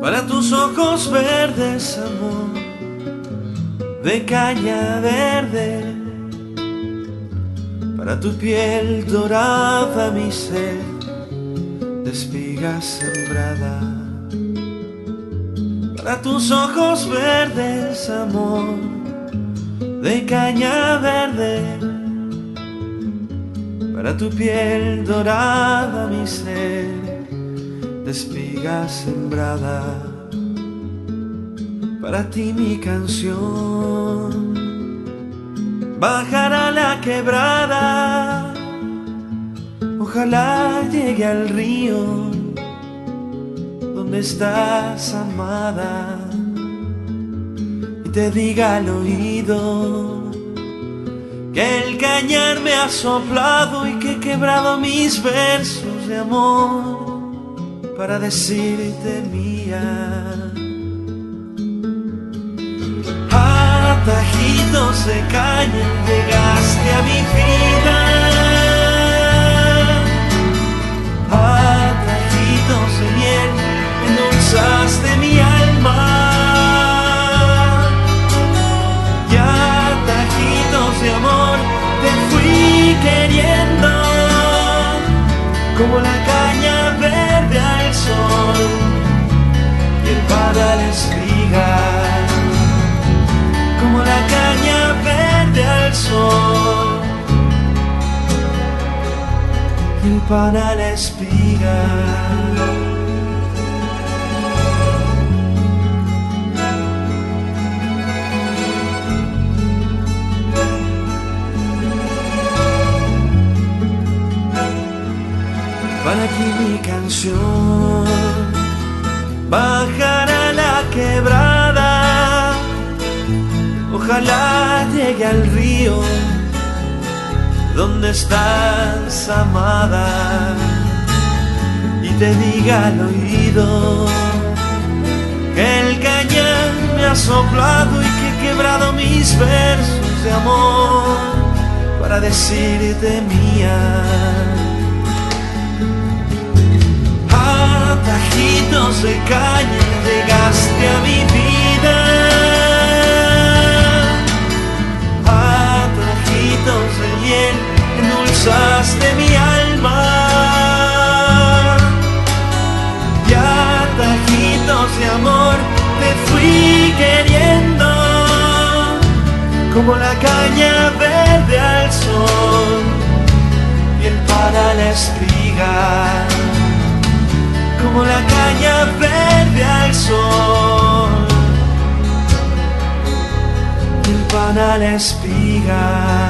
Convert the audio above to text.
Para tus ojos verdes, amor, de caña verde, para tu piel dorada, mi ser, de espiga sembrada. Para tus ojos verdes, amor, de caña verde, para tu piel dorada, mi ser, de espiga sembrada. Para ti mi canción bajará la quebrada, ojalá llegue al río donde estás amada y te diga al oído que el cañar me ha soplado y que he quebrado mis versos de amor para decirte mía. Atajitos de caña llegaste a mi vida, atajitos de miel endulzaste mi alma, y atajitos de amor te fui queriendo, como la caña verde al sol y el pan a la espiga, como la caña verde al sol y el pan a la espiga. Para ti mi canción bajará la quebrada, ojalá llegue al río donde estás amada y te diga al oído que el cañar me ha soplado y que he quebrado mis versos de amor para decirte mía. Atajitos de caña llegaste a mi vida, atajitos de miel endulzaste mi alma, y atajitos de amor te fui queriendo, como la caña verde al sol y el pan a la espiga, como la caña verde al sol y el pan a la espiga.